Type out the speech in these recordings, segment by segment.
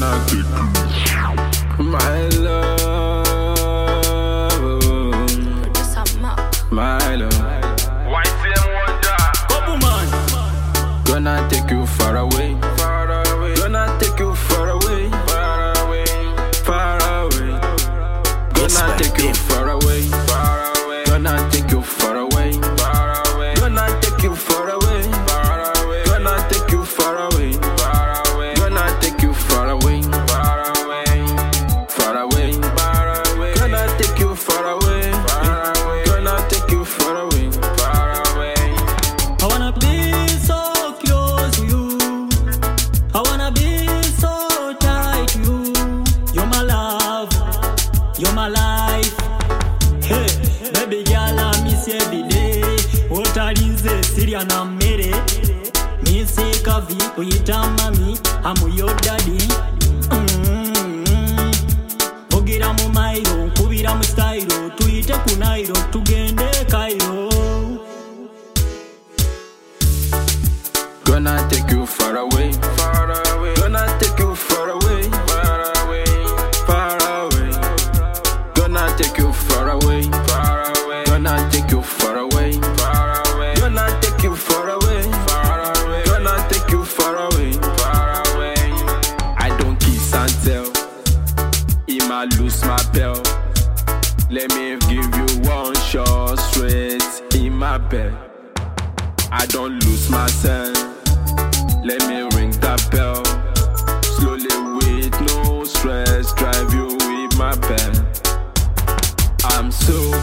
gonna take you, my love, my love. Gonna take you far away, gonna take you far away, far away. Gonna take you far away, gonna take you far away, gonna take you far away, gonna take you far away, gonna take you far away, far away, gonna take you far away, gonna take you far away, far away. I wanna be so close to you, I wanna be so tight to you. You're my love, you're my life. Hey, baby girl, I miss you every day. What are these Syrian and Mary? Me say Kavi, uyita mami, I'm your daddy. Ogira mu mairo, kubira mu style, tuyite ku Nairo, tugende Cairo. Gonna take you far away, gonna take you far away, far away. Gonna take you far away, gonna take you far away, gonna take you far away, gonna take you far away. I don't kiss and tell, he might lose my bell. Let me give you one shot straight in my bed. I don't lose myself. Let me ring that bell. Slowly with no stress, drive you with my pen. I'm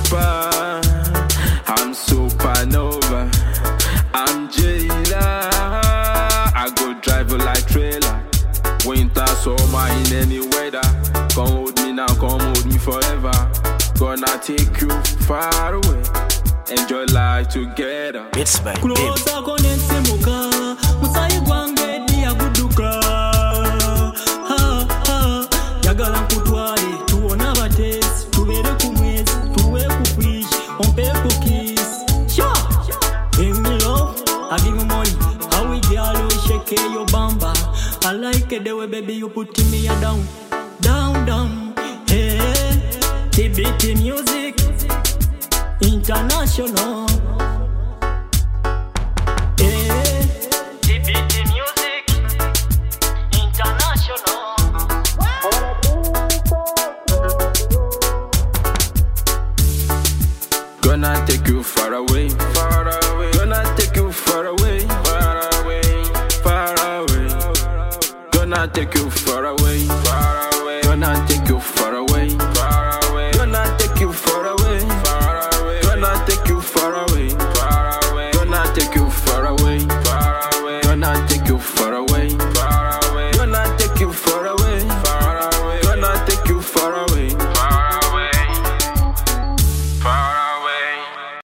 supernova. I'm jailer. I go drive you like trailer. Winter, summer, in any weather. Come hold me now, come hold me forever. Gonna take you far away. Enjoy life together. It's by Closer konense muka, musai gwange dia guduka. Yagala nkutwale, tuona batesi, tubere ku mwezi, tuwe ku fish, ompe ku kiss. Sure, give me love, I give you money. How we girl, shake your bamba. I like it the way baby you put me down, down, down. Hey, TBT music. International. TBT music. International. Gonna take you far away, gonna take you far away, far away. Gonna take you far away, gonna take you far away.